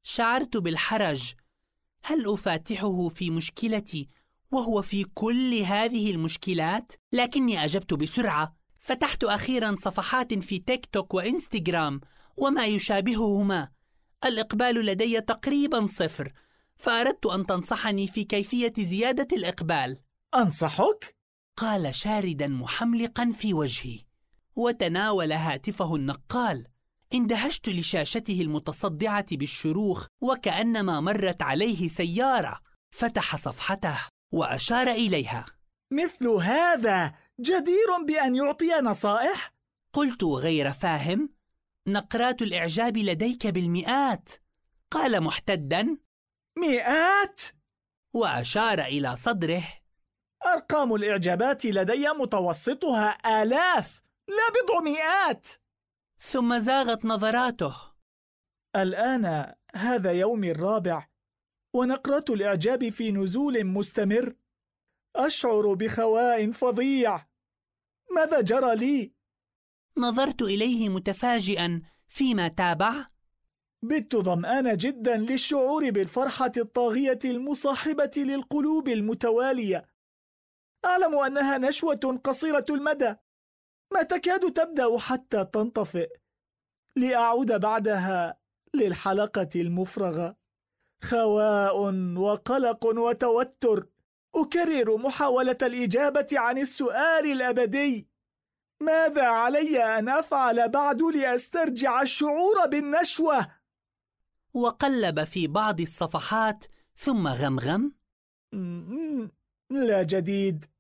شعرت بالحرج. هل أفاتحه في مشكلتي وهو في كل هذه المشكلات؟ لكني أجبت بسرعة. فتحت أخيرا صفحات في تيك توك وإنستغرام وما يشابههما. الإقبال لدي تقريبا 0، فأردت أن تنصحني في كيفية زيادة الإقبال. أنصحك؟ قال شاردا محملقا في وجهي، وتناول هاتفه النقال. اندهشت لشاشته المتصدعة بالشروخ وكأنما مرت عليه سيارة. فتح صفحته وأشار إليها. مثل هذا جدير بأن يعطي نصائح؟ قلت غير فاهم. نقرات الإعجاب لديك بالمئات. قال محتدا. 100؟ وأشار إلى صدره. أرقام الإعجابات لدي متوسطها 1000 لا بضع مئات. ثم زاغت نظراته. الآن هذا يومي الرابع ونقرة الإعجاب في نزول مستمر. أشعر بخواء فظيع. ماذا جرى لي؟ نظرت إليه متفاجئا فيما تابع. بت ظمآن جدا للشعور بالفرحة الطاغية المصاحبة للقلوب المتوالية. أعلم أنها نشوة قصيرة المدى ما تكاد تبدأ حتى تنطفئ، لأعود بعدها للحلقة المفرغة. خواء وقلق وتوتر. أكرر محاولة الإجابة عن السؤال الأبدي: ماذا علي أن أفعل بعد لأسترجع الشعور بالنشوة؟ وقلب في بعض الصفحات ثم غمغم. لا جديد.